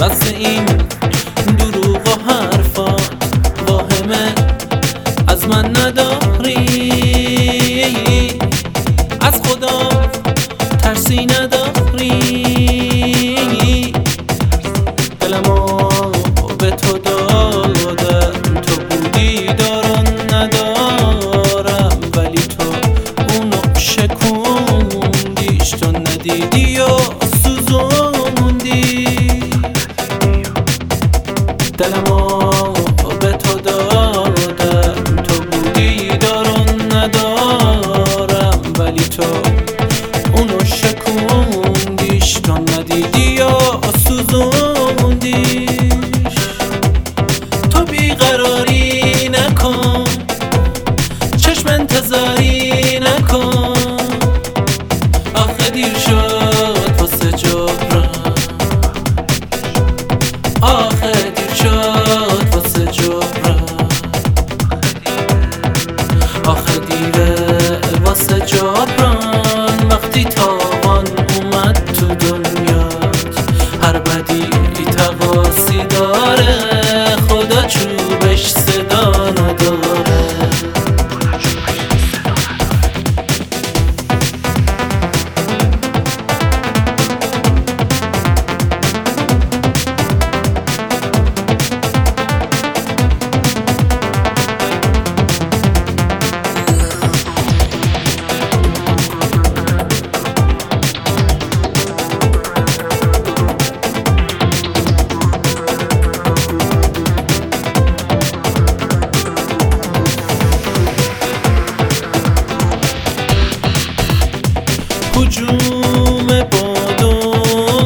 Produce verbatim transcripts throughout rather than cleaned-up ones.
بس این دروغ و حرفا واهمه از من نداری، از خدا ترسی نداری. دلمو به تو دادم، تو بودی دارم ندارم، ولی تو اونو شکوندیش، تو ندیدی و سوزوندی. دلمو به تو دادم، تو بودی دارم ندارم، ولی تو اونو شکوندیش، تو ندیدی و سوزوندیش. تو بیقراری نکن، چشم انتظاری نکن، آخه دیر شد واسه جبران، آخه دیر شد واسه جبران، آخه دیره واسه جبران. وقتی تاوان اومد تو دنیات، هر بدی تقاسی داره، خدا چوبش صدا نداره. هجوم بادو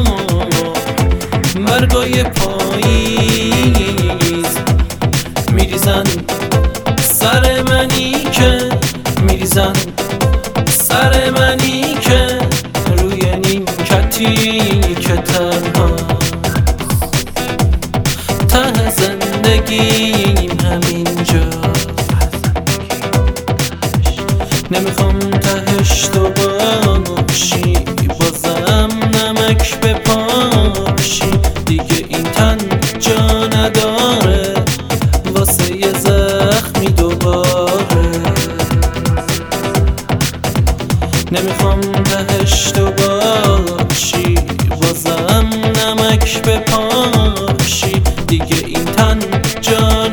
برگای پاییز میریزن سر منی که، میریزن سر منی که روی نیمکتی که تنهاست. ته زندگیم همینجاست، نمیخوام تهش تو باشی، بازم نمک بپاشی. دیگه این تن جا نداره واسه یه زخمی دوباره. نمیخوام تهش تو باشی، بازم نمک بپاشی. دیگه این تن جا